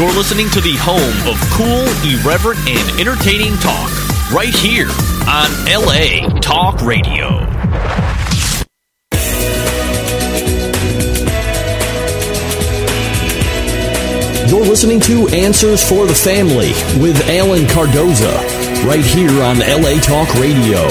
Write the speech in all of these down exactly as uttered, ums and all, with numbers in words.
You're listening to the home of cool, irreverent, and entertaining talk, right here on L A Talk Radio. You're listening to Answers for the Family with Alan Cardoza, right here on L A Talk Radio.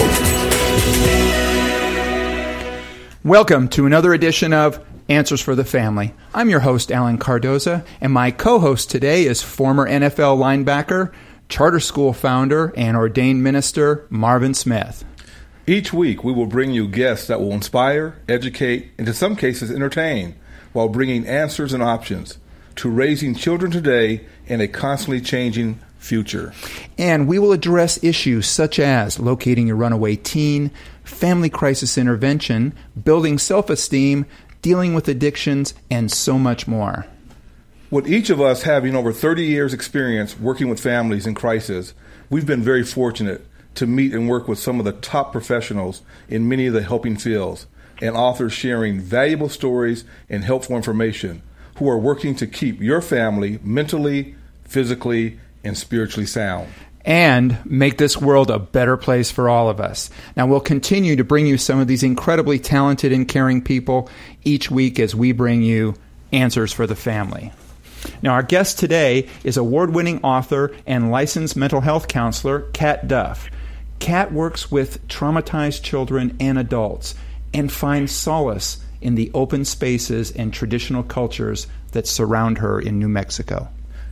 Welcome to another edition of Answers for the Family. I'm your host, Alan Cardoza, and my co-host today is former N F L linebacker, charter school founder, and ordained minister, Marvin Smith. Each week, we will bring you guests that will inspire, educate, and in some cases entertain, while bringing answers and options to raising children today in a constantly changing future. And we will address issues such as locating a runaway teen, family crisis intervention, building self-esteem, dealing with addictions, and so much more. With each of us having over thirty years experience working with families in crisis, we've been very fortunate to meet and work with some of the top professionals in many of the helping fields and authors sharing valuable stories and helpful information who are working to keep your family mentally, physically, and spiritually sound. And make this world a better place for all of us. Now, we'll continue to bring you some of these incredibly talented and caring people each week as we bring you Answers for the Family. Now, our guest today is award-winning author and licensed mental health counselor, Kat Duff. Kat works with traumatized children and adults and finds solace in the open spaces and traditional cultures that surround her in New Mexico.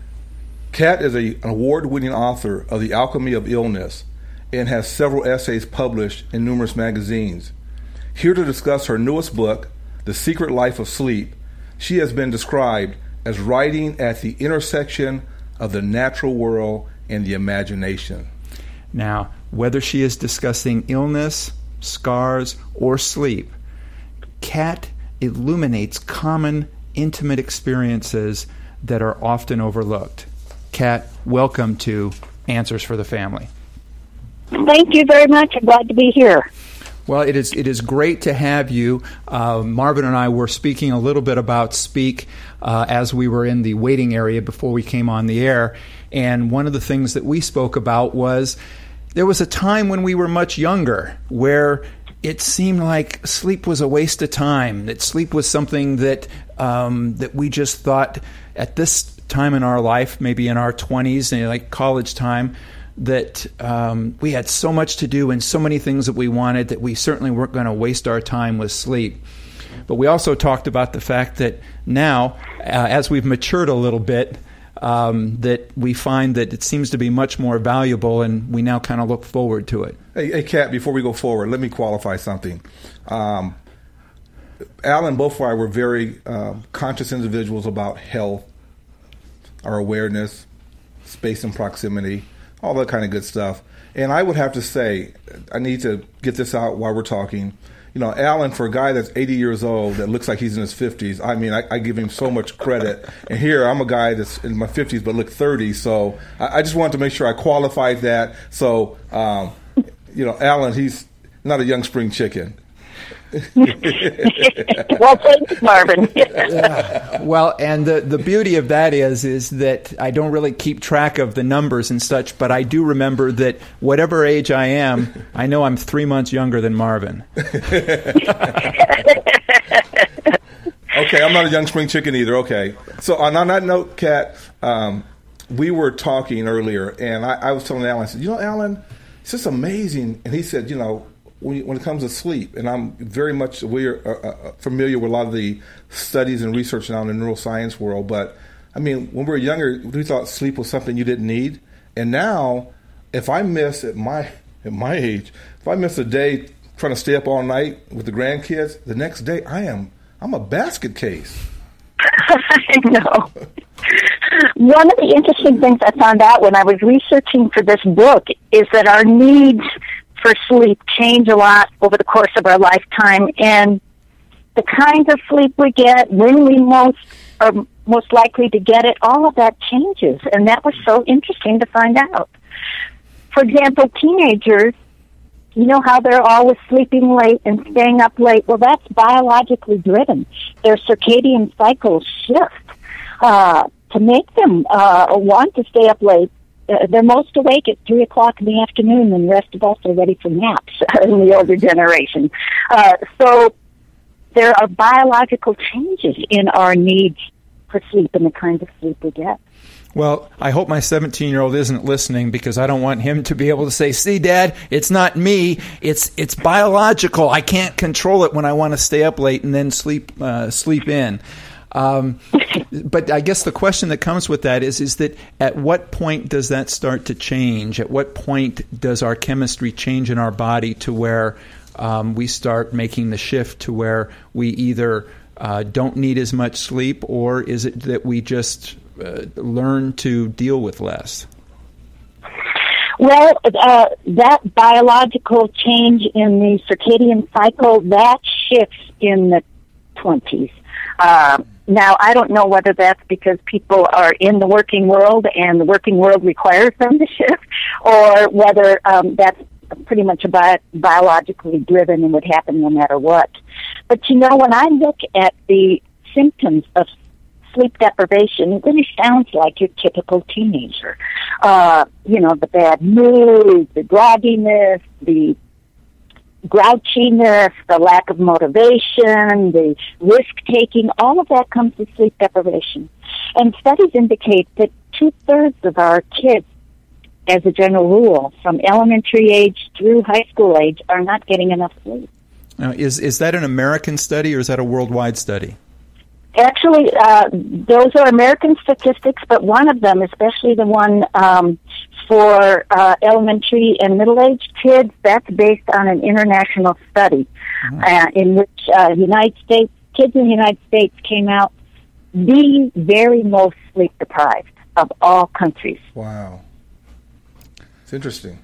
Kat is a, an award-winning author of The Alchemy of Illness and has several essays published in numerous magazines. Here to discuss her newest book, The Secret Life of Sleep, she has been described as writing at the intersection of the natural world and the imagination. Now, whether she is discussing illness, scars, or sleep, Kat illuminates common, intimate experiences that are often overlooked. Kat, welcome to Answers for the Family. Thank you very much. I'm glad to be here. Well, it is it is great to have you. Uh, Marvin and I were speaking a little bit about Speak uh, as we were in the waiting area before we came on the air. And one of the things that we spoke about was there was a time when we were much younger where it seemed like sleep was a waste of time, that sleep was something that um, that we just thought at this time in our life, maybe in our twenties, and like college time, that um, we had so much to do and so many things that we wanted that we certainly weren't going to waste our time with sleep. But we also talked about the fact that now, uh, as we've matured a little bit, um, that we find that it seems to be much more valuable, and we now kind of look forward to it. Hey, hey Kat, before we go forward, let me qualify something. Um, Al and both of I were very uh, conscious individuals about health, our awareness, space and proximity, all that kind of good stuff. And I would have to say, I need to get this out while we're talking. You know, Alan, for a guy that's eighty years old that looks like he's in his fifties, I mean, I, I give him so much credit. And here, I'm a guy that's in my fifties but look thirty, so I, I just wanted to make sure I qualified that. So, um, you know, Alan, he's not a young spring chicken. Well, thanks, Marvin. Yeah. Well, and the, the beauty of that is is that I don't really keep track of the numbers and such, but I do remember that whatever age I am, I know I'm three months younger than Marvin. Okay, I'm not a young spring chicken either. Okay. So on, on that note, Kat, um, we were talking earlier, and I, I was telling Alan, I said, you know, Alan, it's just amazing. And he said, you know, when, when it comes to sleep, and I'm very much aware, uh, uh, familiar with a lot of the studies and research now in the neuroscience world, but I mean, when we were younger, we thought sleep was something you didn't need. And now, if I miss at my at my age, if I miss a day trying to stay up all night with the grandkids, the next day I am I'm a basket case. I know. One of the interesting things I found out when I was researching for this book is that our needs for sleep change a lot over the course of our lifetime, and the kinds of sleep we get, when we most are most likely to get it, all of that changes, and that was so interesting to find out. For example, teenagers, you know how they're always sleeping late and staying up late? Well, that's biologically driven. Their circadian cycles shift. Uh, to make them uh, want to stay up late. Uh, they're most awake at three o'clock in the afternoon, and the rest of us are ready for naps in the older generation. Uh, so there are biological changes in our needs for sleep and the kind of sleep we get. Well, I hope my seventeen-year-old isn't listening, because I don't want him to be able to say, "See, Dad, it's not me. It's it's biological. I can't control it when I want to stay up late and then sleep uh, sleep in." Um, but I guess the question that comes with that is, is that at what point does that start to change? At what point does our chemistry change in our body to where um, we start making the shift to where we either uh, don't need as much sleep, or is it that we just uh, learn to deal with less? Well, uh, that biological change in the circadian cycle, that shifts in the twenties. Uh, now, I don't know whether that's because people are in the working world and the working world requires them to shift, or whether um, that's pretty much a bi- biologically driven and would happen no matter what. But, you know, when I look at the symptoms of sleep deprivation, it really sounds like your typical teenager. Uh, you know, the bad mood, the grogginess, the grouchiness, the lack of motivation, the risk-taking, all of that comes with sleep deprivation. And studies indicate that two-thirds of our kids, as a general rule, from elementary age through high school age, are not getting enough sleep. Now, is is that an American study, or is that a worldwide study? Actually, uh, those are American statistics, but one of them, especially the one um, for uh, elementary and middle-aged kids, that's based on an international study mm-hmm. uh, in which uh, United States kids in the United States came out the very most sleep-deprived of all countries. Wow. It's interesting.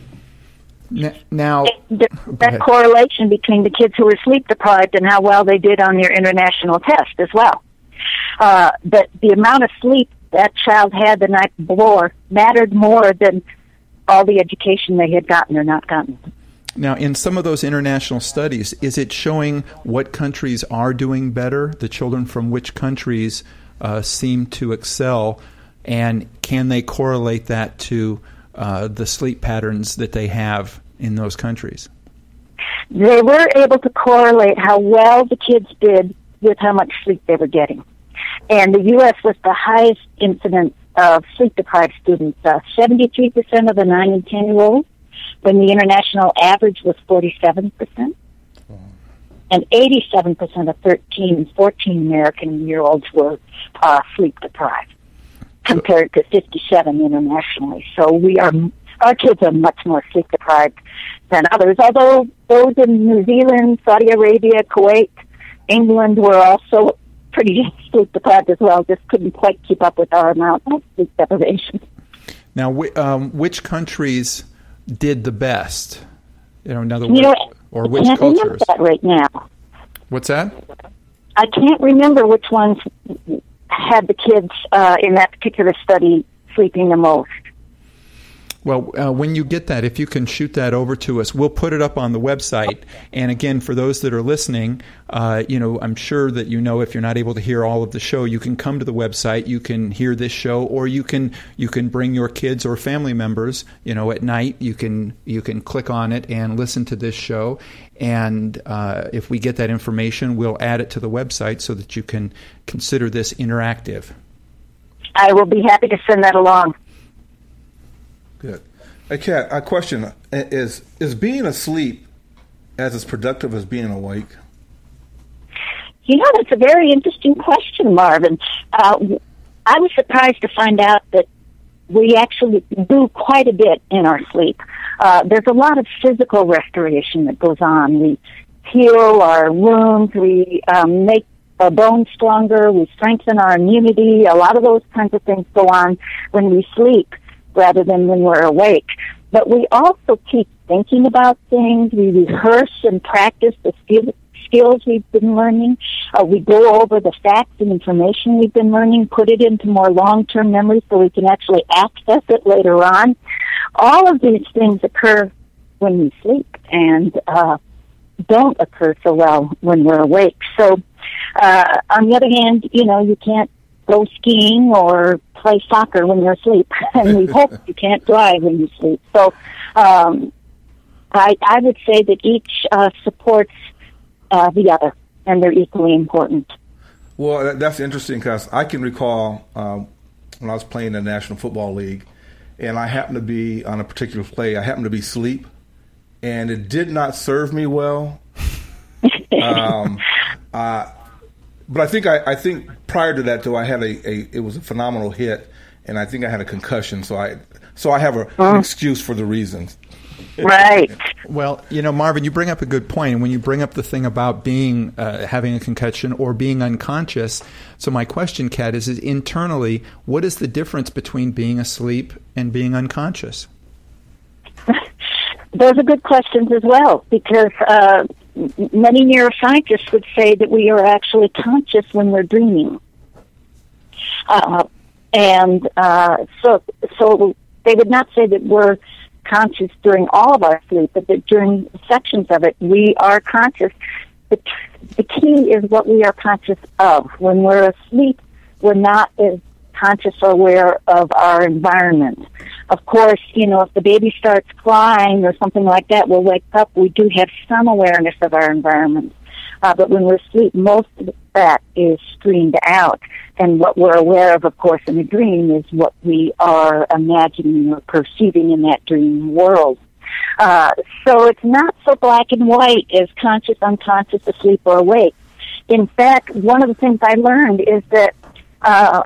Now, that correlation between the kids who were sleep deprived and how well they did on their international test as well. Uh, but the amount of sleep that child had the night before mattered more than all the education they had gotten or not gotten. Now, in some of those international studies, is it showing what countries are doing better, the children from which countries uh, seem to excel, and can they correlate that to Uh, the sleep patterns that they have in those countries? They were able to correlate how well the kids did with how much sleep they were getting. And the U S was the highest incidence of sleep-deprived students, uh, seventy-three percent of the nine and ten-year-olds, when the international average was forty-seven percent. And eighty-seven percent of thirteen and fourteen American-year-olds were uh, sleep-deprived, compared to fifty-seven internationally. So we are, our kids are much more sleep deprived than others, although those in New Zealand, Saudi Arabia, Kuwait, England were also pretty sleep deprived as well, just couldn't quite keep up with our amount of sleep deprivation. Now, um, which countries did the best? You know, in other you words, know, or which I can't cultures? remember that right now. What's that? I can't remember which ones had the kids uh, in that particular study sleeping the most. Well, uh, when you get that, if you can shoot that over to us, we'll put it up on the website. And again, for those that are listening, uh, you know, I'm sure that you know if you're not able to hear all of the show, you can come to the website, you can hear this show, or you can you can bring your kids or family members. You know, at night, you can you can click on it and listen to this show. And uh, if we get that information, we'll add it to the website so that you can consider this interactive. I will be happy to send that along. Good. Hey, Kat, a question. Is is being asleep as as productive as being awake? You know, that's a very interesting question, Marvin. Uh, I was surprised to find out that we actually do quite a bit in our sleep. Uh, there's a lot of physical restoration that goes on. We heal our wounds, we um, make our bones stronger, we strengthen our immunity. A lot of those kinds of things go on when we sleep rather than when we're awake. But we also keep thinking about things. We rehearse and practice the skill, skills we've been learning. Uh, we go over the facts and information we've been learning, put it into more long-term memory so we can actually access it later on. All of these things occur when we sleep and uh, don't occur so well when we're awake. So, uh, on the other hand, you know, you can't go skiing or play soccer when you're asleep, and we hope you can't drive when you sleep. So um, I, I would say that each uh, supports uh, the other, and they're equally important. Well, that's interesting because I can recall um, when I was playing in the National Football League, and I happened to be on a particular play, I happened to be asleep, and it did not serve me well. um, uh, but I think I, I think prior to that, though, I had a, a it was a phenomenal hit, and I think I had a concussion, so I so I have a, an excuse for the reasons. Right. Well, you know, Marvin, you bring up a good point, and when you bring up the thing about being uh, having a concussion or being unconscious, so my question, Kat, is, is internally, what is the difference between being asleep and being unconscious? Those are good questions as well, because uh, many neuroscientists would say that we are actually conscious when we're dreaming. Uh, and uh, so, so they would not say that we're conscious during all of our sleep, but that during sections of it, we are conscious. The, the key is what we are conscious of. When we're asleep, we're not as conscious or aware of our environment. Of course, you know, if the baby starts crying or something like that, we'll wake up. We do have some awareness of our environment. Uh, but when we're asleep, most of that is screened out. And what we're aware of, of course, in a dream is what we are imagining or perceiving in that dream world. Uh, so it's not so black and white as conscious, unconscious, asleep, or awake. In fact, one of the things I learned is that uh,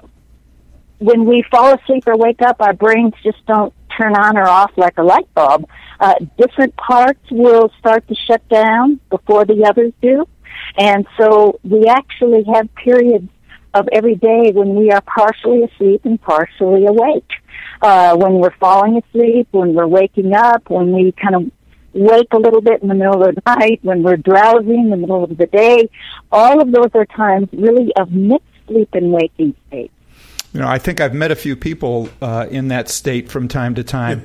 when we fall asleep or wake up, our brains just don't turn on or off like a light bulb. Uh, different parts will start to shut down before the others do. And so we actually have periods of every day when we are partially asleep and partially awake. Uh, when we're falling asleep, when we're waking up, when we kind of wake a little bit in the middle of the night, when we're drowsy in the middle of the day, all of those are times really of mixed sleep and waking states. You know, I think I've met a few people uh, in that state from time to time.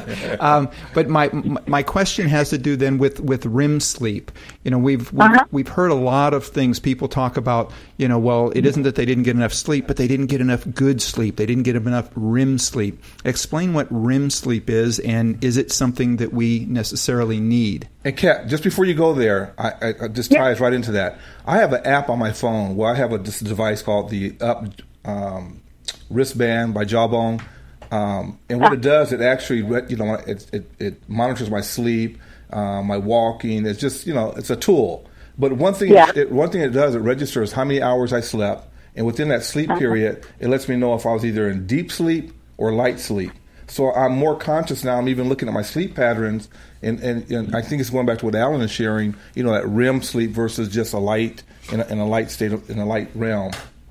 um, but my my question has to do then with, with R E M sleep. You know, we've we've, uh-huh. we've heard a lot of things. People talk about, you know, well, it isn't that they didn't get enough sleep, but they didn't get enough good sleep. They didn't get enough R E M sleep. Explain what R E M sleep is, and is it something that we necessarily need? And Kat, just before you go there, I, I, I just yeah. ties right into that. I have an app on my phone where I have a, this device called the Up um, wristband by Jawbone, um, and what it does, it actually, you know, it it, it monitors my sleep, uh, my walking. It's just, you know, it's a tool. But one thing, yeah. it, one thing it does, it registers how many hours I slept, and within that sleep uh-huh. period, it lets me know if I was either in deep sleep or light sleep. So I'm more conscious now. I'm even looking at my sleep patterns, and, and, and I think it's going back to what Alan is sharing. You know, that R E M sleep versus just a light in a, in a light state of, in a light realm.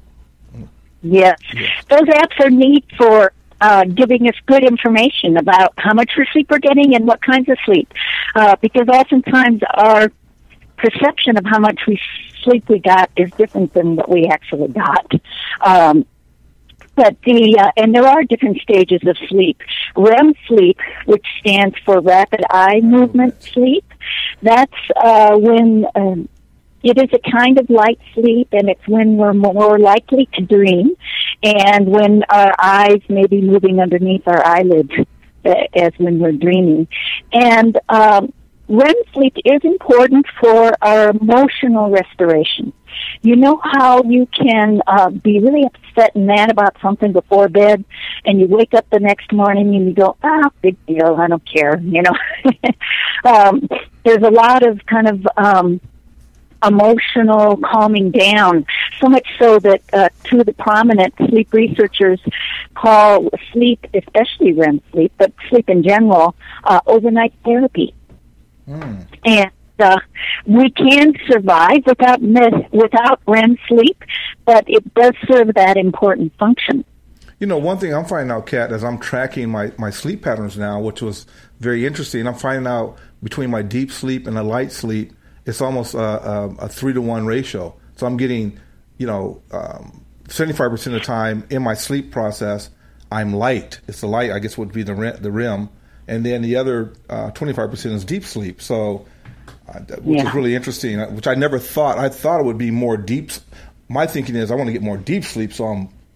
Yes. Yeah. Those apps are neat for uh, giving us good information about how much sleep we're getting and what kinds of sleep. Uh, because oftentimes our perception of how much we sleep we got is different than what we actually got. Um, but the uh, and there are different stages of sleep. R E M sleep, which stands for rapid eye movement sleep, that's uh, when... Um, It is a kind of light sleep, and it's when we're more likely to dream, and when our eyes may be moving underneath our eyelids, as when we're dreaming. And um, R E M sleep is important for our emotional restoration. You know how you can uh, be really upset and mad about something before bed, and you wake up the next morning and you go, ah, big deal, I don't care, you know. um, there's a lot of kind of... Um, emotional calming down, so much so that uh, two of the prominent sleep researchers call sleep, especially R E M sleep, but sleep in general, uh, overnight therapy. Mm. And uh, we can survive without without R E M sleep, but it does serve that important function. You know, one thing I'm finding out, Kat, as I'm tracking my, my sleep patterns now, which was very interesting, I'm finding out between my deep sleep and a light sleep, it's almost a, a, a three to one ratio. So I'm getting, you know, um, seventy-five percent of the time in my sleep process, I'm light. It's the light, I guess, would be the the R E M, and then the other uh, twenty-five percent is deep sleep. So, uh, which yeah. is really interesting. Which I never thought. I thought it would be more deep. My thinking is I want to get more deep sleep, so I'm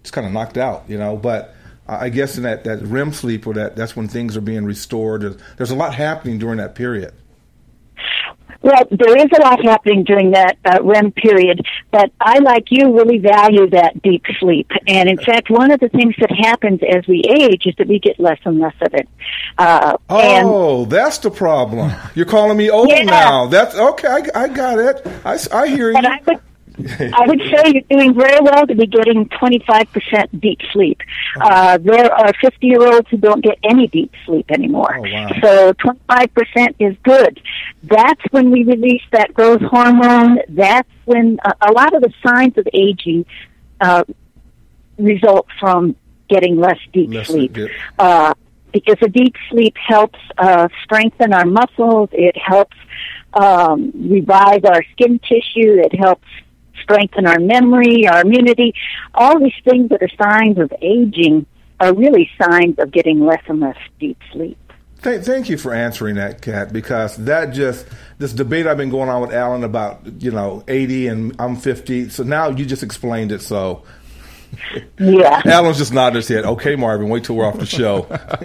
just kind of knocked out, you know. But I guess in that, that R E M sleep, or that that's when things are being restored. There's, there's a lot happening during that period. Well, there is a lot happening during that uh, R E M period, but I, like you, really value that deep sleep. And in fact, one of the things that happens as we age is that we get less and less of it. Uh, oh, and, that's the problem. You're calling me old yeah. now. That's okay. I, I got it. I, I hear you. I would, I would say you're doing very well to be getting twenty-five percent deep sleep. Uh, there are fifty-year-olds who don't get any deep sleep anymore. Oh, wow. So twenty-five percent is good. That's when we release that growth hormone. That's when uh, a lot of the signs of aging uh, result from getting less deep less sleep. Deep. Uh, because the deep sleep helps uh, strengthen our muscles. It helps um, revive our skin tissue. It helps strengthen our memory, our immunity. All these things that are signs of aging are really signs of getting less and less deep sleep. Thank, thank you for answering that, Kat, because that just, this debate I've been going on with Alan about, you know, eighty and I'm fifty. So now you just explained it. So yeah. Alan's just nodding his head. Okay, Marvin, wait till we're off the show.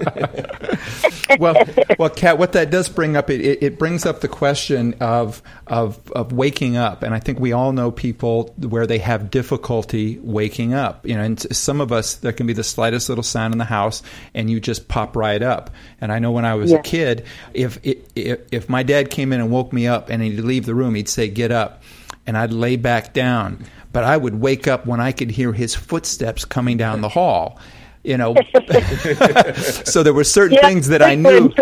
well, well, Kat, what that does bring up, it, it brings up the question of, of of waking up, and I think we all know people where they have difficulty waking up. You know, and some of us, there can be the slightest little sound in the house, and you just pop right up. And I know when I was yeah. a kid, if, if if my dad came in and woke me up, and he'd leave the room, he'd say, "Get up," and I'd lay back down. But I would wake up when I could hear his footsteps coming down the hall. You know, so there were certain yeah, things that I knew,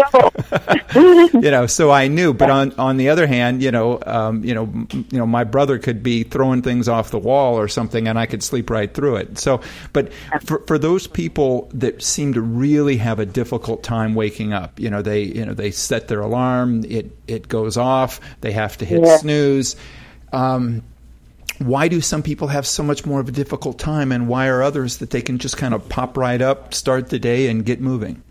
you know, so I knew, but on, on the other hand, you know, um, you know, m- you know, my brother could be throwing things off the wall or something and I could sleep right through it. So, but for, for those people that seem to really have a difficult time waking up, you know, they, you know, they set their alarm, it, it goes off, they have to hit yeah. snooze. Um, Why do some people have so much more of a difficult time, and why are others that they can just kind of pop right up, start the day, and get moving?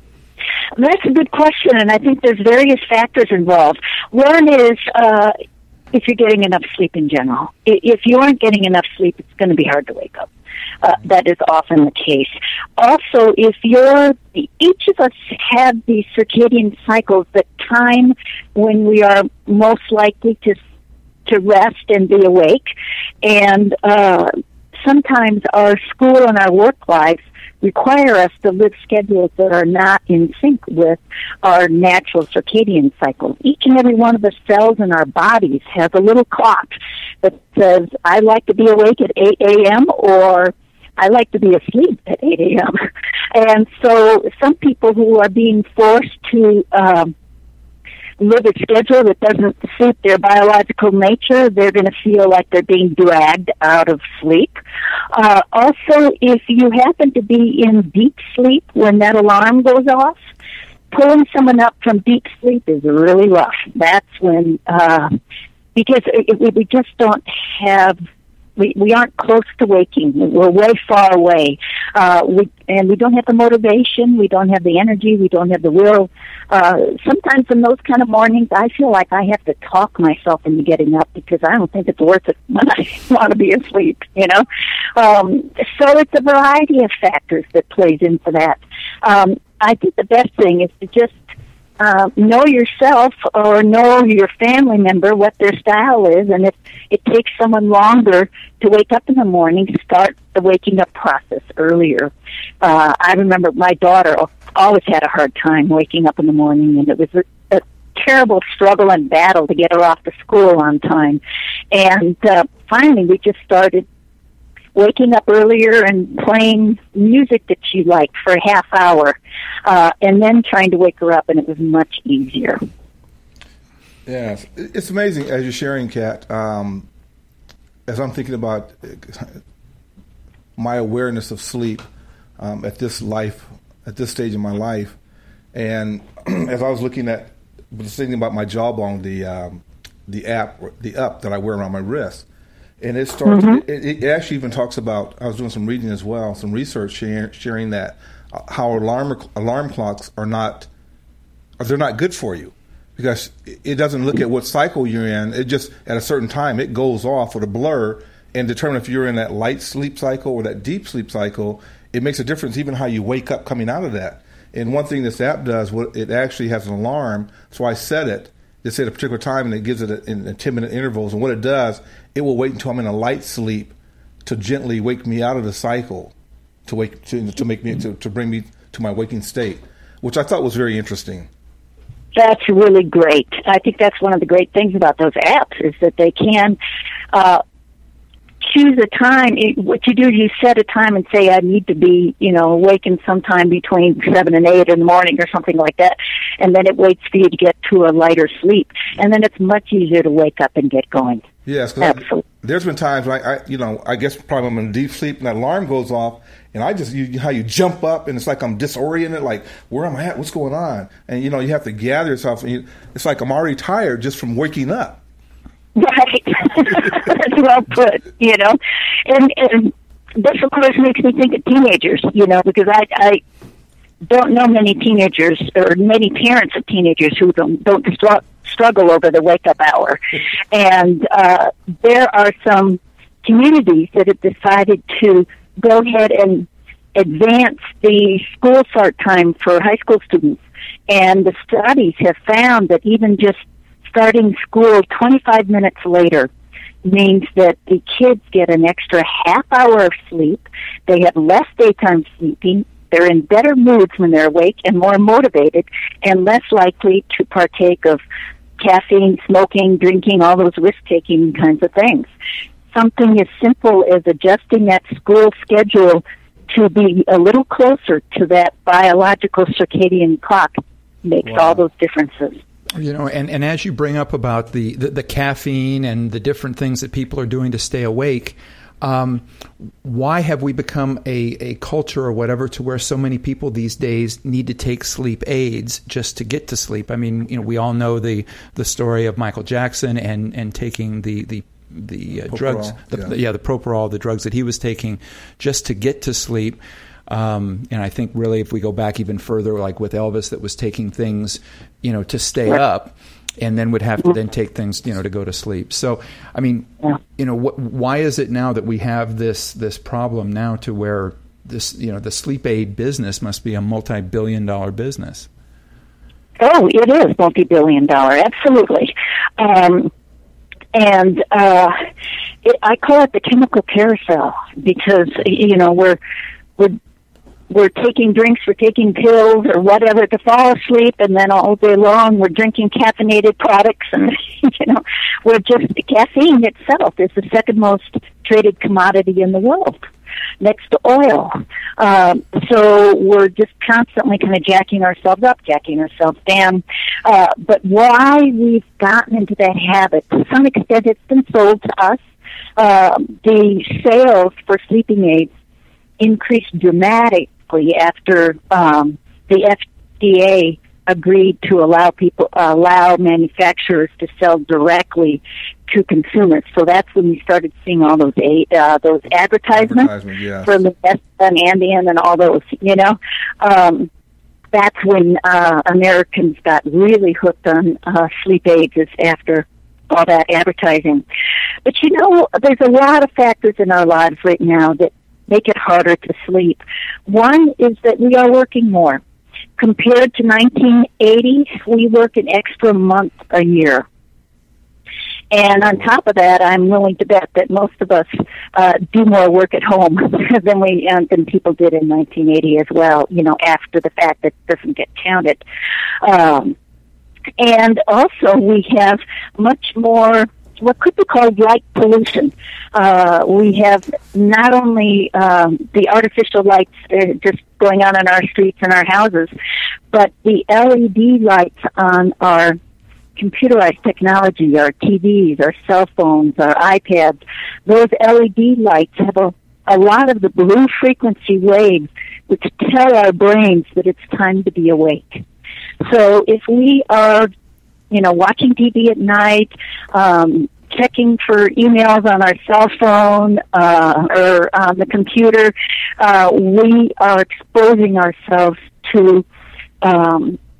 That's a good question, and I think there's various factors involved. One is uh, if you're getting enough sleep in general. If you aren't getting enough sleep, it's going to be hard to wake up. Uh, that is often the case. Also, if you're, each of us have these circadian cycles, the time when we are most likely to to rest and be awake. And uh, sometimes our school and our work lives require us to live schedules that are not in sync with our natural circadian cycles. Each and every one of the cells in our bodies has a little clock that says, I like to be awake at eight a.m. or I like to be asleep at eight a.m. And so some people who are being forced to um, live a schedule that doesn't suit their biological nature, they're going to feel like they're being dragged out of sleep. Uh, also, if you happen to be in deep sleep when that alarm goes off, pulling someone up from deep sleep is really rough. That's when, uh, because it, it, we just don't have, we, we aren't close to waking. We're way far away. Uh, we, and we don't have the motivation, we don't have the energy, we don't have the will. Uh, sometimes in those kind of mornings, I feel like I have to talk myself into getting up because I don't think it's worth it when I want to be asleep, you know? Um, so it's a variety of factors that plays into that. Um, I think the best thing is to just uh, know yourself or know your family member, what their style is, and if it takes someone longer to wake up in the morning, start the waking up process earlier. Uh, I remember my daughter always had a hard time waking up in the morning, and it was a, a terrible struggle and battle to get her off to school on time. And uh, finally, we just started waking up earlier and playing music that she liked for a half hour, uh, and then trying to wake her up, and it was much easier. Yes, it's amazing as you're sharing, Kat. Um, as I'm thinking about my awareness of sleep um, at this life, at this stage in my life, and as I was looking at, was thinking about my Jawbone, the um, the app, the up that I wear around my wrist, and it starts. Mm-hmm. It, it actually even talks about. I was doing some reading as well, some research sharing, sharing that uh, how alarm alarm clocks are not, they're not good for you. Because it doesn't look at what cycle you're in. It just, at a certain time, it goes off with a blur, and determine if you're in that light sleep cycle or that deep sleep cycle. It makes a difference even how you wake up coming out of that. And one thing this app does, it actually has an alarm. So I set it. It's at a particular time, and it gives it a, in ten-minute intervals. And what it does, it will wait until I'm in a light sleep to gently wake me out of the cycle, to wake to, to make me to, to bring me to my waking state, which I thought was very interesting. That's really great. I think that's one of the great things about those apps is that they can uh, choose a time. It, what you do is you set a time and say, I need to be, you know, awakened sometime between seven and eight in the morning or something like that. And then it waits for you to get to a lighter sleep. And then it's much easier to wake up and get going. Yes, absolutely. I, there's been times when I, I, you know, I guess probably I'm in deep sleep and that alarm goes off, and I just, you, how you jump up and it's like I'm disoriented, like, where am I at? What's going on? And, you know, you have to gather yourself. And you, it's like I'm already tired just from waking up. Right. That's well put, you know. And, and this, of course, makes me think of teenagers, you know, because I, I don't know many teenagers or many parents of teenagers who don't, don't stru- struggle over the wake-up hour. And uh, there are some communities that have decided to go ahead and advance the school start time for high school students. And the studies have found that even just starting school twenty-five minutes later means that the kids get an extra half hour of sleep. They have less daytime sleeping. They're in better moods when they're awake and more motivated and less likely to partake of caffeine, smoking, drinking, all those risk-taking kinds of things. Something as simple as adjusting that school schedule to be a little closer to that biological circadian clock makes wow. all those differences. You know, and, and as you bring up about the, the, the caffeine and the different things that people are doing to stay awake, um, why have we become a, a culture or whatever to where so many people these days need to take sleep aids just to get to sleep? I mean, you know, we all know the, the story of Michael Jackson and, and taking the, the the uh, drugs, the, yeah. The, yeah, the Propofol, the drugs that he was taking just to get to sleep. Um, and I think really if we go back even further, like with Elvis that was taking things, you know, to stay up and then would have to then take things, you know, to go to sleep. So, I mean, you know, wh- why is it now that we have this, this problem now to where this, you know, the sleep aid business must be a multi-billion dollar business? Oh, it is multi-billion dollar. Absolutely. Um, And uh, it, I call it the chemical carousel because, you know, we're we're we're taking drinks, we're taking pills or whatever to fall asleep, and then all day long we're drinking caffeinated products, and you know, we're just caffeine itself is the second most traded commodity in the world, next to oil. Um, so we're just constantly kind of jacking ourselves up, jacking ourselves down. Uh, but why we've gotten into that habit, to some extent it's been sold to us. Uh, the sales for sleeping aids increased dramatically after um, the F D A agreed to allow people, uh, allow manufacturers to sell directly to consumers. So that's when we started seeing all those uh, those advertisements Advertisement, yes. for Lumesta and Ambien and all those, you know. Um, that's when uh, Americans got really hooked on uh, sleep aids is after all that advertising. But, you know, there's a lot of factors in our lives right now that make it harder to sleep. One is that we are working more. Compared to nineteen eighty, we work an extra month a year. And on top of that, I'm willing to bet that most of us uh, do more work at home than we uh, than people did in nineteen eighty as well, you know, after the fact that doesn't get counted. Um, and also we have much more what could be called light pollution. Uh, we have not only um, the artificial lights uh, just going on in our streets and our houses, but the L E D lights on our computerized technology, our T Vs, our cell phones, our iPads. Those L E D lights have a, a lot of the blue frequency waves which tell our brains that it's time to be awake. So if we are, you know, watching T V at night, um, checking for emails on our cell phone uh, or on the computer, uh, we are exposing ourselves to um,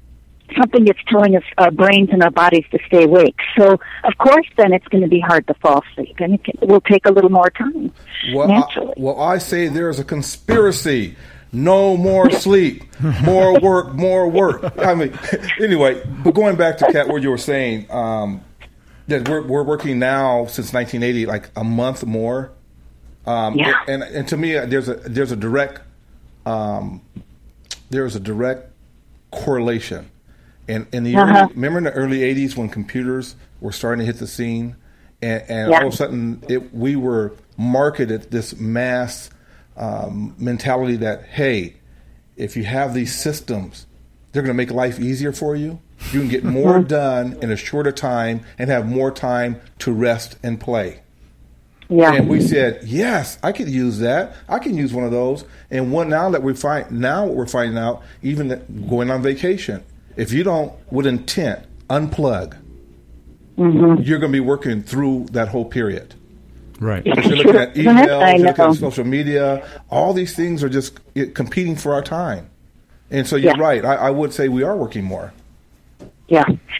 something that's telling us our brains and our bodies to stay awake. So, of course, then it's going to be hard to fall asleep, and it, can, it will take a little more time, well, naturally. I, well, I say there's a conspiracy. No more sleep, more work, more work. I mean, anyway, but going back to Kat, what you were saying, um, that we're, we're working now since nineteen eighty, like a month more. Um, yeah. And, and to me, there's a there's a direct um, there's a direct correlation. And in the uh-huh. early, remember in the early eighties when computers were starting to hit the scene, and, and yeah. all of a sudden it, we were marketed this mass um, mentality that, hey, if you have these systems, they're going to make life easier for you. You can get more done in a shorter time and have more time to rest and play. Yeah. And we said, yes, I could use that. I can use one of those. And one now that we find now what we're finding out, even that going on vacation, if you don't, with intent, unplug, mm-hmm. you're going to be working through that whole period. Right. If you're looking at emails, you're looking at social media, all these things are just competing for our time. And so you're yeah. right. I, I would say we are working more. Yeah.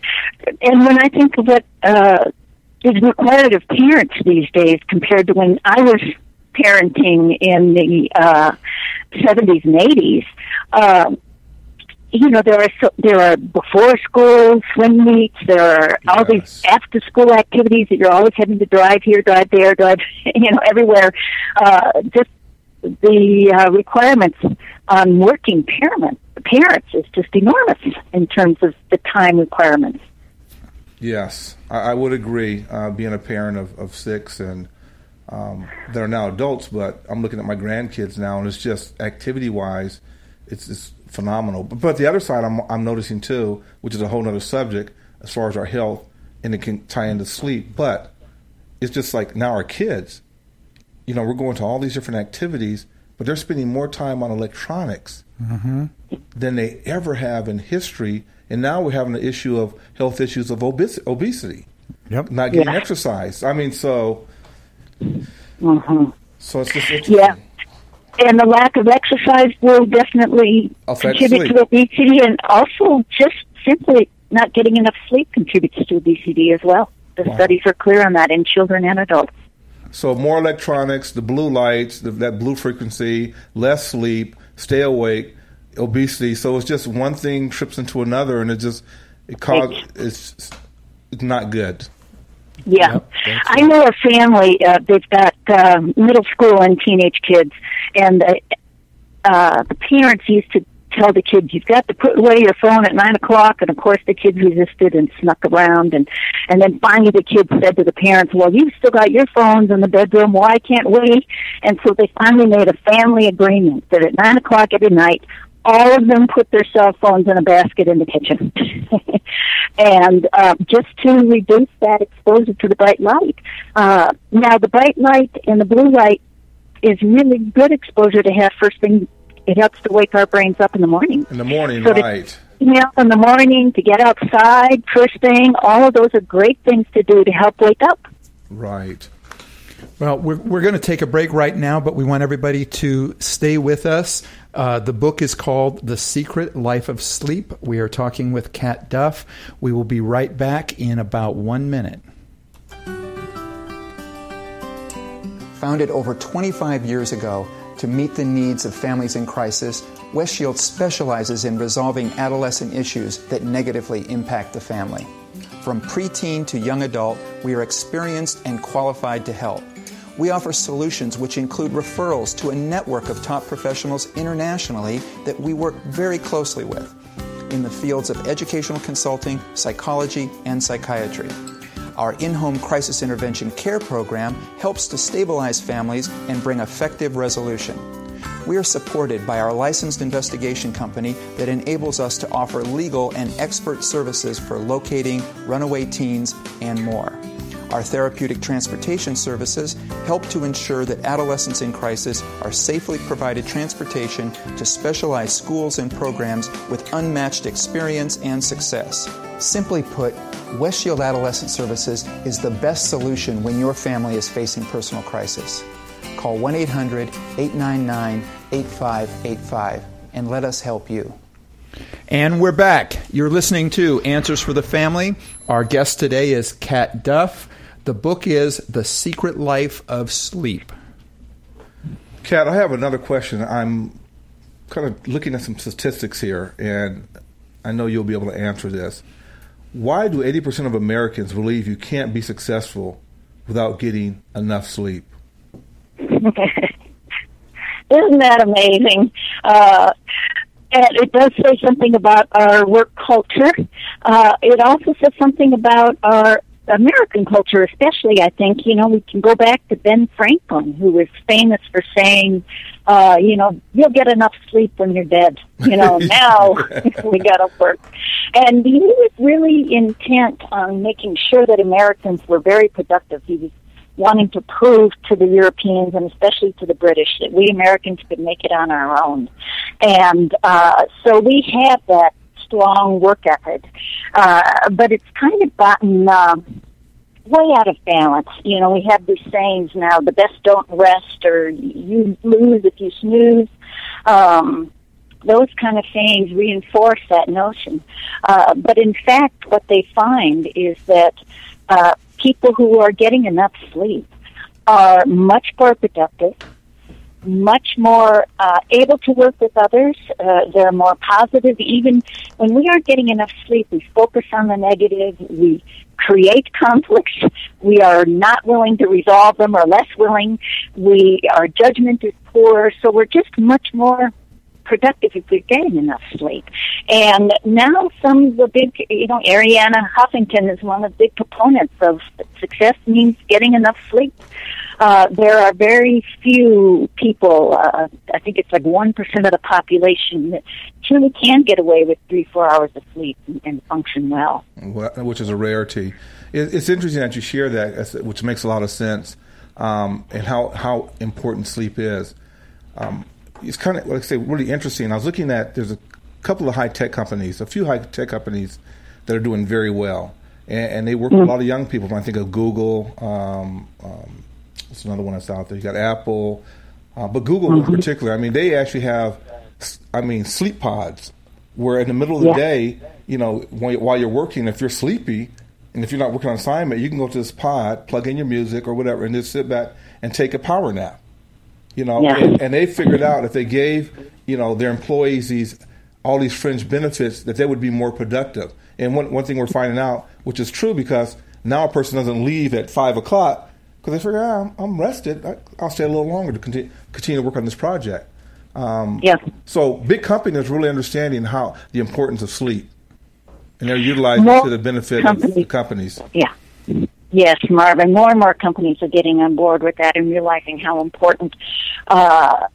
And when I think of what uh, is required of parents these days compared to when I was parenting in the uh, seventies and eighties, uh, you know, there are so, there are before school swim meets. There are all yes. these after school activities that you're always having to drive here, drive there, drive, you know, everywhere. Uh, just the uh, requirements on working parent, parents is just enormous in terms of the time requirements. Yes, I, I would agree. Uh, being a parent of, of six and um, that are now adults, but I'm looking at my grandkids now, and it's just activity-wise, it's, it's phenomenal. But, but the other side I'm, I'm noticing too, which is a whole other subject as far as our health, and it can tie into sleep, but it's just like now our kids, you know, we're going to all these different activities, but they're spending more time on electronics mm-hmm. than they ever have in history. And now we're having the issue of health issues of obes- obesity, yep. not getting yeah. exercise. I mean, so mm-hmm. so it's just interesting. Yeah. And the lack of exercise will definitely Affect contribute sleep. to obesity, and also just simply not getting enough sleep contributes to obesity as well. The Wow. studies are clear on that in children and adults. So more electronics, the blue lights, the, that blue frequency, less sleep, stay awake, obesity. So it's just one thing trips into another, and it just it causes it's, it's not good. Yeah. Yep, I know a family, uh, they've got uh, middle school and teenage kids, and uh, uh, the parents used to tell the kids, you've got to put away your phone at nine o'clock, and of course the kids resisted and snuck around, and, and then finally the kids said to the parents, well, you've still got your phones in the bedroom, why can't we? And so they finally made a family agreement that at nine o'clock every night, all of them put their cell phones in a basket in the kitchen. And uh, just to reduce that exposure to the bright light. Uh, now, the bright light and the blue light is really good exposure to have first thing. It helps to wake our brains up in the morning. In the morning, so right. To, you know, in the morning, to get outside, first thing, all of those are great things to do to help wake up. Right. Well, we're, we're going to take a break right now, but we want everybody to stay with us. Uh, the book is called The Secret Life of Sleep. We are talking with Kat Duff. We will be right back in about one minute. Founded over twenty-five years ago to meet the needs of families in crisis, West Shield specializes in resolving adolescent issues that negatively impact the family. From preteen to young adult, we are experienced and qualified to help. We offer solutions which include referrals to a network of top professionals internationally that we work very closely with in the fields of educational consulting, psychology, and psychiatry. Our in-home crisis intervention care program helps to stabilize families and bring effective resolution. We are supported by our licensed investigation company that enables us to offer legal and expert services for locating runaway teens and more. Our therapeutic transportation services help to ensure that adolescents in crisis are safely provided transportation to specialized schools and programs with unmatched experience and success. Simply put, West Shield Adolescent Services is the best solution when your family is facing personal crisis. Call one eight hundred eight nine nine eight five eight five and let us help you. And we're back. You're listening to Answers for the Family. Our guest today is Kat Duff. The book is The Secret Life of Sleep. Kat, I have another question. I'm kind of looking at some statistics here, and I know you'll be able to answer this. Why do eighty percent of Americans believe you can't be successful without getting enough sleep? Isn't that amazing? Uh, and it does say something about our work culture. Uh, it also says something about our American culture, especially. I think, you know, we can go back to Ben Franklin, who was famous for saying, uh, you know, you'll get enough sleep when you're dead. You know, now we got to work. And he was really intent on making sure that Americans were very productive. He was wanting to prove to the Europeans and especially to the British that we Americans could make it on our own. And uh, so we have that strong work ethic, uh, but it's kind of gotten uh, way out of balance. You know, we have these sayings now, the best don't rest, or you lose if you snooze. Um, those kind of sayings reinforce that notion. Uh, but in fact, what they find is that uh, people who are getting enough sleep are much more productive, much more uh, able to work with others. Uh, they're more positive. Even when we aren't getting enough sleep, we focus on the negative. We create conflicts. We are not willing to resolve them, or less willing. We Our judgment is poor. So we're just much more productive if we're getting enough sleep. And now some of the big, you know, Arianna Huffington is one of the big proponents of success means getting enough sleep. Uh, there are very few people, uh, I think it's like one percent of the population that truly can get away with three, four hours of sleep and, and function well. well. Which is a rarity. It, it's interesting that you share that, which makes a lot of sense, um, and how, how important sleep is. Um, it's kind of, like I say, really interesting. I was looking at, there's a couple of high-tech companies, a few high-tech companies that are doing very well, and, and they work mm. with a lot of young people. When I think of Google, um, um, it's another one that's out there. You got Apple, uh, but Google mm-hmm. in particular. I mean, they actually have, I mean, sleep pods where in the middle of the yeah. day, you know, while you're working, if you're sleepy and if you're not working on assignment, you can go to this pod, plug in your music or whatever, and just sit back and take a power nap. You know, yeah. and, and they figured out if they gave, you know, their employees these all these fringe benefits, that they would be more productive. And one one thing we're finding out, which is true, because now a person doesn't leave at five o'clock. Because they figure, ah, I'm, I'm rested. I, I'll stay a little longer to continue, continue to work on this project. Um, yeah. So big companies really understanding how the importance of sleep, and they're utilizing it to the benefit company. of the companies. Yeah. Yes, Marvin. More and more companies are getting on board with that and realizing how important uh,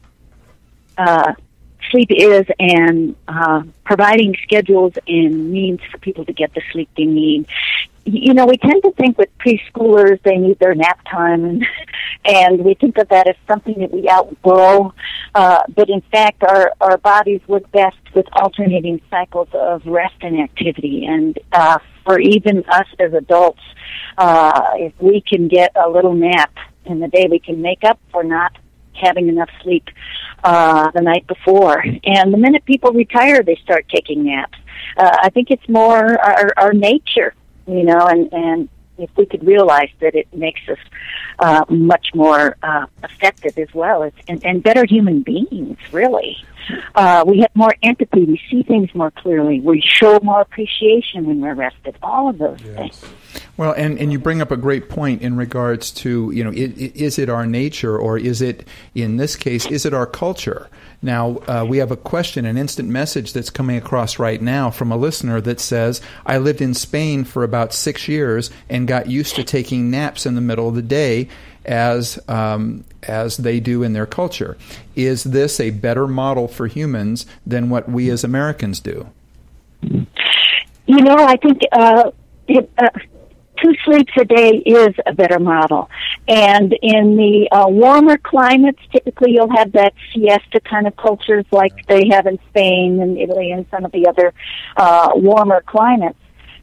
uh, sleep is, and uh, providing schedules and means for people to get the sleep they need. You know, we tend to think with preschoolers they need their nap time, and, and we think of that as something that we outgrow. Uh, but in fact, our, our bodies work best with alternating cycles of rest and activity. And uh, for even us as adults, uh, if we can get a little nap in the day, we can make up for not having enough sleep uh, the night before. And the minute people retire, they start taking naps. Uh, I think it's more our, our nature. You know, and, and if we could realize that it makes us uh, much more uh, effective as well as and, and better human beings, really. Uh, we have more empathy. We see things more clearly. We show more appreciation when we're rested. All of those yes. things. Well, and, and you bring up a great point in regards to, you know, it, it, is it our nature, or is it, in this case, is it our culture? Now, uh, we have a question, an instant message that's coming across right now from a listener that says, I lived in Spain for about six years and got used to taking naps in the middle of the day as um, as they do in their culture. Is this a better model for humans than what we as Americans do? You know, I think uh, it, uh, two sleeps a day is a better model. And in the uh, warmer climates, typically you'll have that siesta kind of cultures like they have in Spain and Italy and some of the other uh, warmer climates.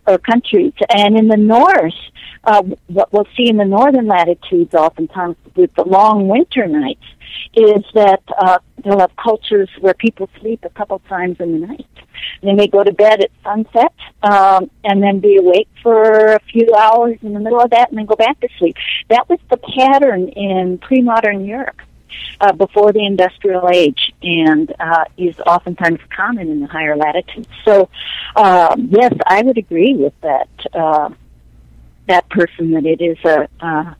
or countries. And in the north, uh, what we'll see in the northern latitudes oftentimes with the long winter nights is that uh, they'll have cultures where people sleep a couple times in the night. They may go to bed at sunset um, and then be awake for a few hours in the middle of that and then go back to sleep. That was the pattern in pre-modern Europe uh, before the industrial age, and uh, is oftentimes common in the higher latitudes. So, uh, yes, I would agree with that uh, that person that it is a uh,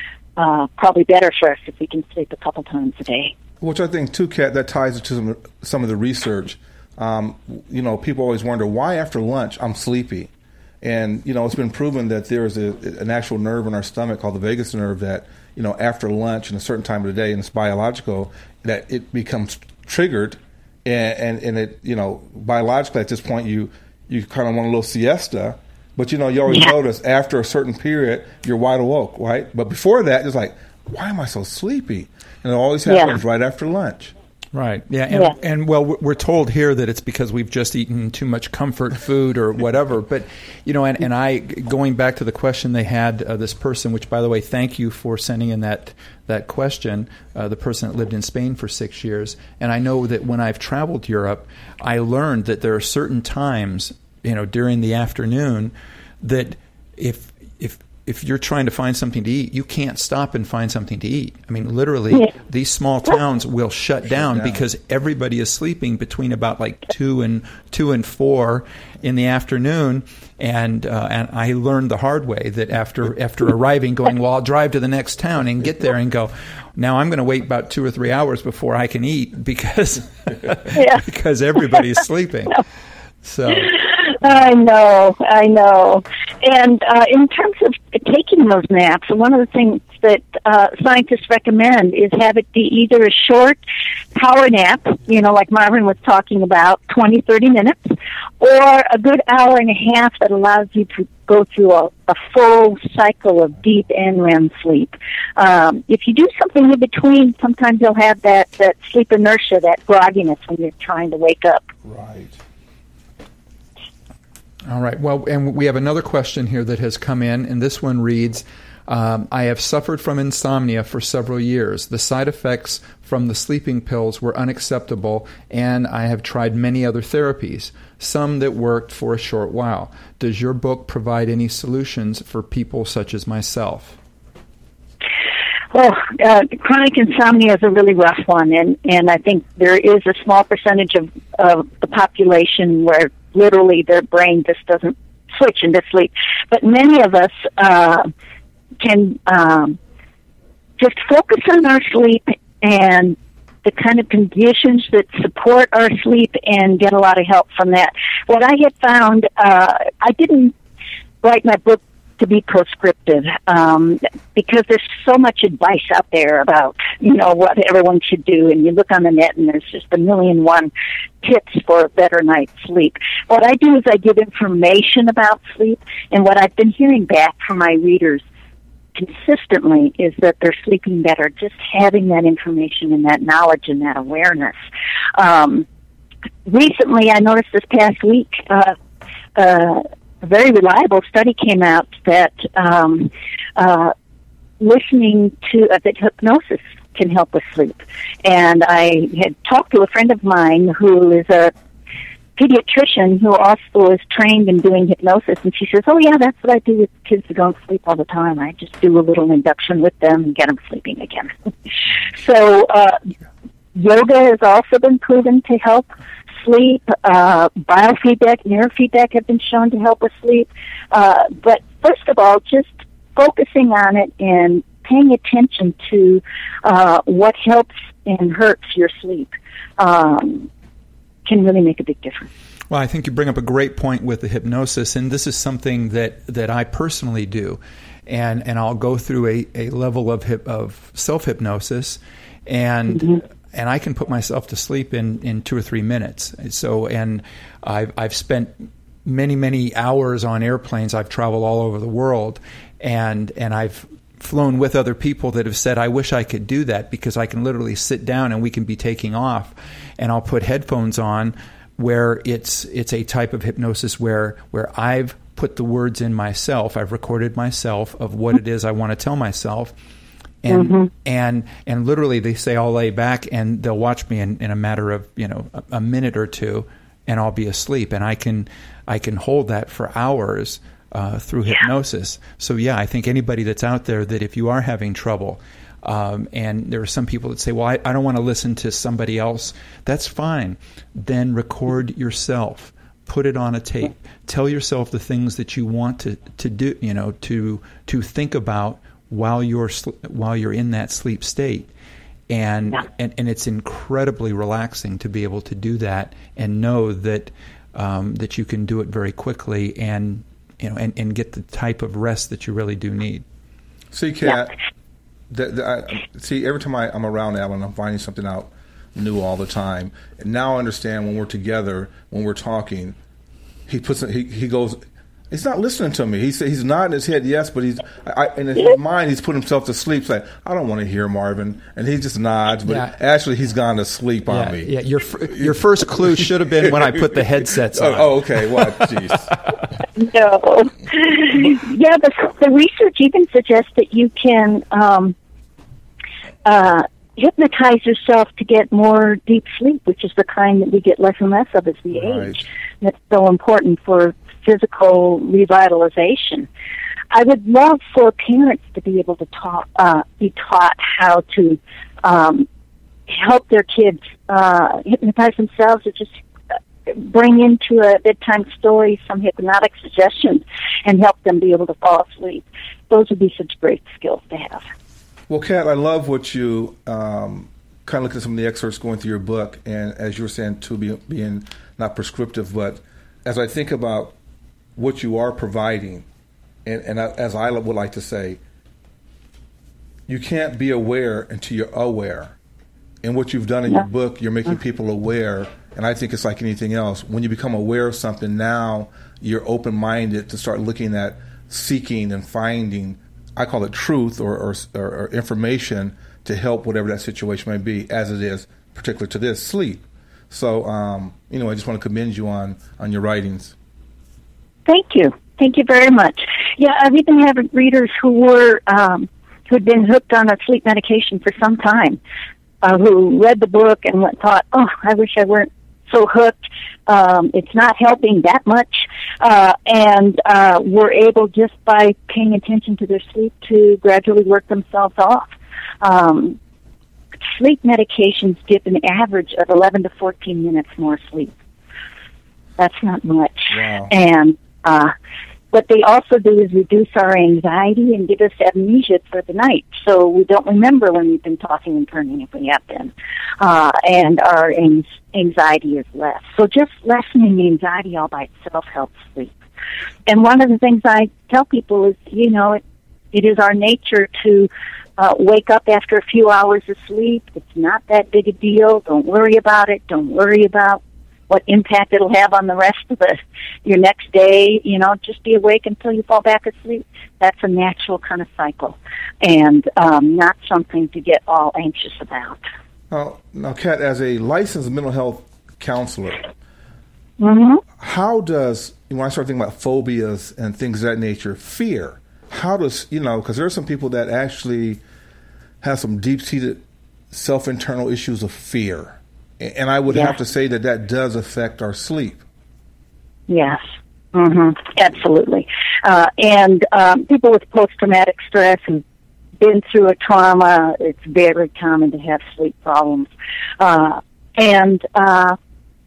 uh, probably better for us if we can sleep a couple times a day. Which I think, too, Kat, that ties into some, some of the research. Um, you know, people always wonder, why after lunch I'm sleepy? And, you know, it's been proven that there is a, an actual nerve in our stomach called the vagus nerve that, you know, after lunch and a certain time of the day, and it's biological, that it becomes triggered. And, and, and it, you know, biologically at this point, you, you kind of want a little siesta. But, you know, you always yeah. notice after a certain period, you're wide awoke, right? But before that, it's like, why am I so sleepy? And it always happens yeah. right after lunch. Right. Yeah. And, yeah. and well, we're told here that it's because we've just eaten too much comfort food or whatever. But, you know, and, and I, going back to the question they had, uh, this person, which, by the way, thank you for sending in that that question, uh, the person that lived in Spain for six years. And I know that when I've traveled Europe, I learned that there are certain times, you know, during the afternoon that if if if you're trying to find something to eat, you can't stop and find something to eat. I mean, literally, yeah. these small towns will shut down, shut down because everybody is sleeping between about like two and two and four in the afternoon. And uh, and I learned the hard way that after after arriving, going, well, I'll drive to the next town and get there and go, now I'm going to wait about two or three hours before I can eat because yeah. because everybody's sleeping. So. I know, I know. And uh, in terms of taking those naps, one of the things that uh, scientists recommend is have it be either a short power nap, you know, like Marvin was talking about, twenty, thirty minutes, or a good hour and a half that allows you to go through a, a full cycle of deep N REM sleep. Um, if you do something in between, sometimes you'll have that, that sleep inertia, that grogginess when you're trying to wake up. Right. All right. Well, and we have another question here that has come in, and this one reads, um, I have suffered from insomnia for several years. The side effects from the sleeping pills were unacceptable, and I have tried many other therapies, some that worked for a short while. Does your book provide any solutions for people such as myself? Well, uh, chronic insomnia is a really rough one, and, and I think there is a small percentage of, of the population where literally their brain just doesn't switch into sleep. But many of us uh, can um, just focus on our sleep and the kind of conditions that support our sleep and get a lot of help from that. What I had found, uh, I didn't write my book to be prescriptive, um, because there's so much advice out there about, you know, what everyone should do, and you look on the net and there's just a million one tips for a better night's sleep. What I do is I give information about sleep, and what I've been hearing back from my readers consistently is that they're sleeping better, just having that information and that knowledge and that awareness. Um, recently, I noticed this past week, uh, uh, a very reliable study came out that um, uh, listening to uh, that hypnosis can help with sleep. And I had talked to a friend of mine who is a pediatrician who also is trained in doing hypnosis, and she says, oh, yeah, that's what I do with kids who don't sleep all the time. I just do a little induction with them and get them sleeping again. So uh, yoga has also been proven to help sleep. Uh, biofeedback, neurofeedback have been shown to help with sleep. Uh, but first of all, just focusing on it and paying attention to uh, what helps and hurts your sleep um, can really make a big difference. Well, I think you bring up a great point with the hypnosis, and this is something that, that I personally do. And and I'll go through a, a level of hip, of self-hypnosis, and mm-hmm. and I can put myself to sleep in, in two or three minutes. So, and I've I've spent many many hours on airplanes. I've traveled all over the world, and and I've flown with other people that have said, I wish I could do that, because I can literally sit down and we can be taking off, and I'll put headphones on where it's it's a type of hypnosis where where I've put the words in myself. I've recorded myself of what it is I want to tell myself. And mm-hmm. and and literally they say I'll lay back and they'll watch me in, in a matter of, you know, a, a minute or two, and I'll be asleep. And I can I can hold that for hours uh, through yeah. hypnosis. So yeah, I think anybody that's out there, that if you are having trouble, um, and there are some people that say, well, I, I don't want to listen to somebody else. That's fine. Then record yourself. Put it on a tape. Tell yourself the things that you want to, to do, you know, to to think about while you're while you're in that sleep state, and, yeah. and and it's incredibly relaxing to be able to do that and know that um, that you can do it very quickly, and you know and, and get the type of rest that you really do need. See, Kat, yeah. the, the, I, see every time I, I'm around Alan, I'm finding something out new all the time, and now I understand when we're together, when we're talking, he puts he he goes. He's not listening to me. He's he's nodding his head yes, but he's I, in his mind he's put himself to sleep. Saying, "I don't want to hear Marvin," and he just nods. But yeah. actually, he's gone to sleep yeah, on me. Yeah, your your first clue should have been when I put the headsets on. Oh, oh okay. What? Well, jeez. No. Yeah, the the research even suggests that you can um, uh, hypnotize yourself to get more deep sleep, which is the kind that we get less and less of as we right. age. That's so important for physical revitalization. I would love for parents to be able to talk, uh, be taught how to um, help their kids uh, hypnotize themselves, or just bring into a bedtime story some hypnotic suggestions and help them be able to fall asleep. Those would be such great skills to have. Well, Kat, I love what you um, kind of look at some of the excerpts going through your book, and as you were saying, too, be, being not prescriptive, but as I think about what you are providing, and, and I, as I would like to say, you can't be aware until you're aware. And what you've done in yeah. your book, you're making people aware, and I think it's like anything else. When you become aware of something, now you're open-minded to start looking at seeking and finding, I call it truth or, or, or information to help whatever that situation may be, as it is particular to this, sleep. So, um, you know, I just want to commend you on, on your writings. Thank you. Thank you very much. Yeah, I've even had readers who were um, who had been hooked on a sleep medication for some time, uh, who read the book and went, thought, "Oh, I wish I weren't so hooked. Um, it's not helping that much," uh, and uh, were able, just by paying attention to their sleep, to gradually work themselves off. Um, sleep medications give an average of eleven to fourteen minutes more sleep. That's not much. Wow. And Uh, what they also do is reduce our anxiety and give us amnesia for the night, so we don't remember when we've been tossing and turning if we have been, uh, and our anxiety is less. So just lessening anxiety all by itself helps sleep. And one of the things I tell people is, you know, it, it is our nature to uh, wake up after a few hours of sleep. It's not that big a deal. Don't worry about it. Don't worry about what impact it'll have on the rest of the your next day. You know, just be awake until you fall back asleep. That's a natural kind of cycle, and um, not something to get all anxious about. Now, now, Kat, as a licensed mental health counselor, mm-hmm. how does, when I start thinking about phobias and things of that nature, fear, how does, you know, because there are some people that actually have some deep-seated self-internal issues of fear. And I would yes. have to say that that does affect our sleep. Yes, mm-hmm. absolutely. Uh, and um, people with post-traumatic stress and been through a trauma, it's very common to have sleep problems. Uh, and uh,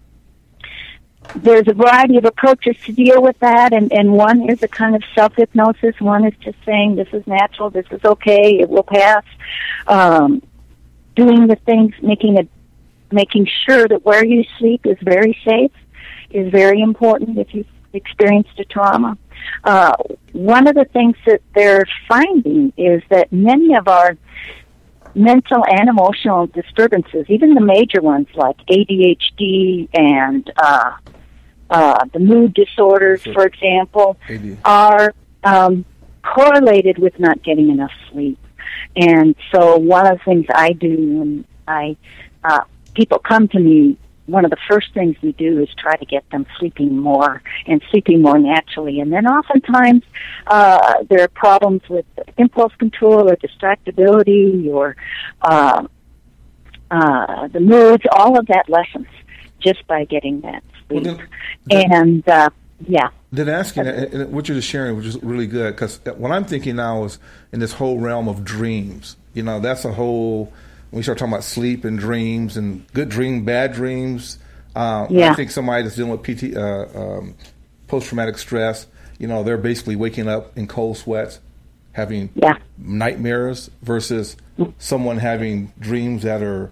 there's a variety of approaches to deal with that, and, and one is a kind of self-hypnosis. One is just saying, this is natural, this is okay, it will pass. Um, doing the things, making a making sure that where you sleep is very safe is very important if you've experienced a trauma. Uh, one of the things that they're finding is that many of our mental and emotional disturbances, even the major ones like A D H D and uh, uh, the mood disorders, for example, A D. are um, correlated with not getting enough sleep. And so one of the things I do when I uh, people come to me one of the first things we do is try to get them sleeping more and sleeping more naturally. And then oftentimes uh, there are problems with impulse control or distractibility or uh, uh, the moods. All of that lessens just by getting that sleep. Well, then, then, and, uh, yeah. Then asking, and what you're just sharing, which is really good, because what I'm thinking now is in this whole realm of dreams. You know, that's a whole... When we start talking about sleep and dreams and good dream, bad dreams, uh, yeah. I think somebody that's dealing with P T, uh, um, post-traumatic stress, you know, they're basically waking up in cold sweats, having yeah. nightmares versus someone having dreams that are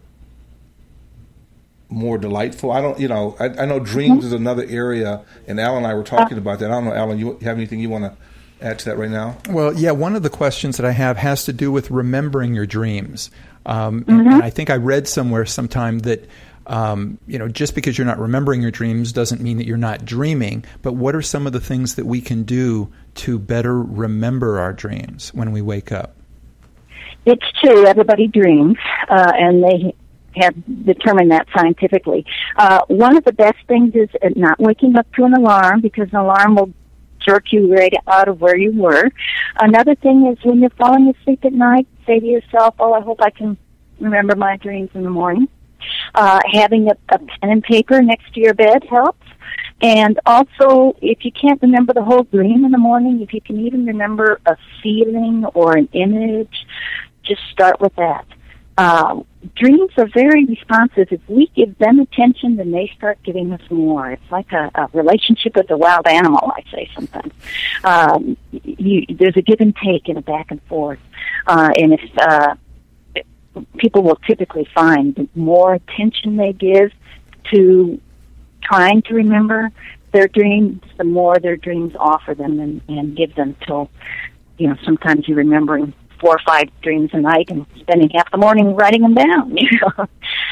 more delightful. I don't, you know, I, I know dreams mm-hmm. is another area, and Alan and I were talking about that. I don't know, Alan, you have anything you want to add to that right now? Well, yeah, one of the questions that I have has to do with remembering your dreams. Um, mm-hmm. and, and I think I read somewhere sometime that, um, you know, just because you're not remembering your dreams doesn't mean that you're not dreaming. But what are some of the things that we can do to better remember our dreams when we wake up? It's true. Everybody dreams, uh, and they have determined that scientifically. Uh, one of the best things is not waking up to an alarm, because an alarm will jerk you right out of where you were. Another thing is when you're falling asleep at night, say to yourself, oh, I hope I can remember my dreams in the morning. Uh, having a, a pen and paper next to your bed helps. And also, if you can't remember the whole dream in the morning, if you can even remember a feeling or an image, just start with that. Uh, dreams are very responsive. If we give them attention, then they start giving us more. It's like a, a relationship with a wild animal, I say sometimes. Um, you, there's a give and take and a back and forth. Uh, and if uh, people will typically find the more attention they give to trying to remember their dreams, the more their dreams offer them and, and give them till, you know, sometimes you're remembering four or five dreams a night and spending half the morning writing them down. You know?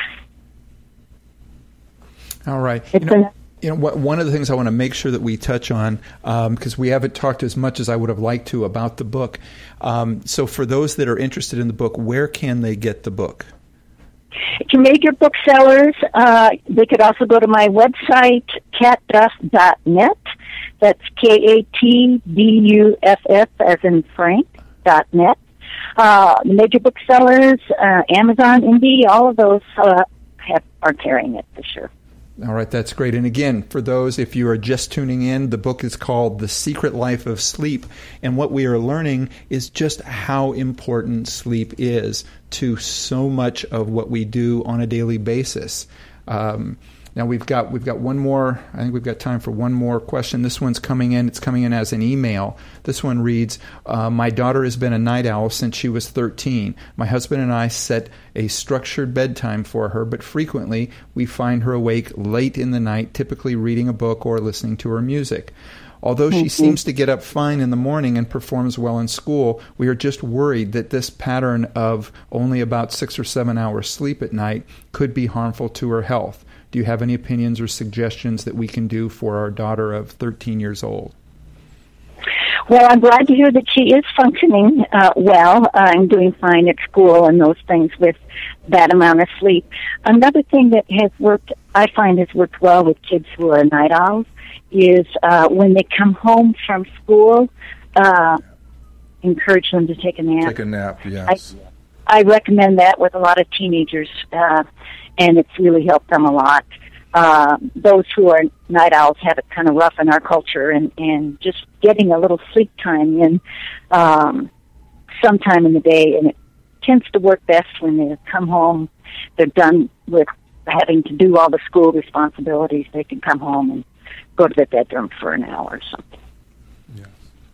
All right. You know, you know, what, one of the things I want to make sure that we touch on, because um, we haven't talked as much as I would have liked to about the book. Um, so for those that are interested in the book, where can they get the book? To major booksellers, uh, they could also go to my website, cat duff dot net. That's K A T D U F F as in Frank, dot net. Uh, the major booksellers, uh, Amazon, Indie, all of those uh, have, are carrying it for sure. All right, that's great. And again, for those, if you are just tuning in, the book is called The Secret Life of Sleep. And what we are learning is just how important sleep is to so much of what we do on a daily basis. Um, now we've got we've got one more. I think we've got time for one more question. This one's coming in. It's coming in as an email. This one reads, uh, my daughter has been a night owl since she was thirteen. My husband and I set a structured bedtime for her, but frequently we find her awake late in the night, typically reading a book or listening to her music. Although she seems to get up fine in the morning and performs well in school, we are just worried that this pattern of only about six or seven hours sleep at night could be harmful to her health. Do you have any opinions or suggestions that we can do for our daughter of thirteen years old? Well, I'm glad to hear that she is functioning uh, well uh, and doing fine at school and those things with that amount of sleep. Another thing that has worked, I find has worked well with kids who are night owls, is uh, when they come home from school, uh, encourage them to take a nap. Take a nap, yes. I, I recommend that with a lot of teenagers, uh, and it's really helped them a lot. Uh, those who are night owls have it kind of rough in our culture, and, and just getting a little sleep time in um, sometime in the day, and it tends to work best when they come home, they're done with having to do all the school responsibilities, they can come home and go to their bedroom for an hour or something. Yes.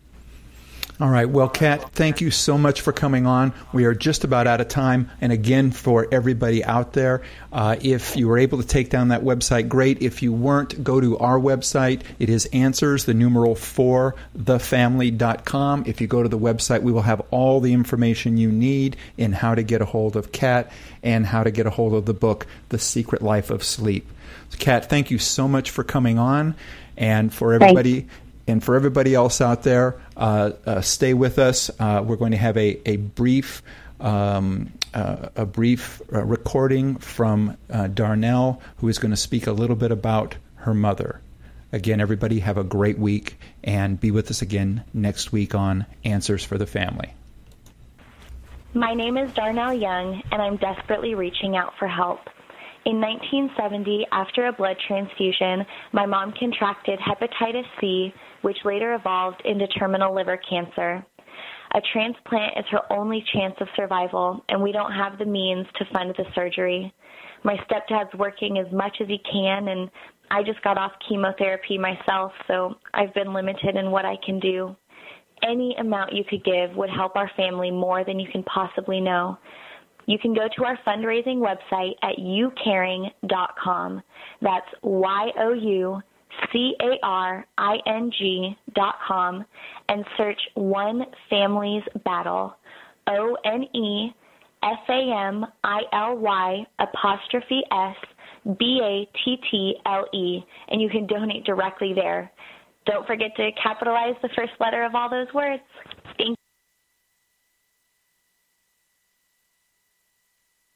All right. Well, Kat, thank you so much for coming on. We are just about out of time. And again, for everybody out there, uh, if you were able to take down that website, great. If you weren't, go to our website. It is answers, the numeral for the family dot com. If you go to the website, we will have all the information you need in how to get a hold of Kat and how to get a hold of the book, The Secret Life of Sleep. Kat, thank you so much for coming on. And for everybody... Thanks. And for everybody else out there, uh, uh, stay with us. Uh, we're going to have a, a brief um, uh, a brief uh, recording from uh, Darnell, who is going to speak a little bit about her mother. Again, everybody have a great week, and be with us again next week on Answers for the Family. My name is Darnell Young, and I'm desperately reaching out for help. In nineteen seventy, after a blood transfusion, my mom contracted hepatitis C, which later evolved into terminal liver cancer. A transplant is her only chance of survival, and we don't have the means to fund the surgery. My stepdad's working as much as he can, and I just got off chemotherapy myself, so I've been limited in what I can do. Any amount you could give would help our family more than you can possibly know. You can go to our fundraising website at you caring dot com. That's Y O U C A R I N G dot com and search One Family's Battle, O N E F A M I L Y apostrophe S B A T T L E, and you can donate directly there. Don't forget to capitalize the first letter of all those words.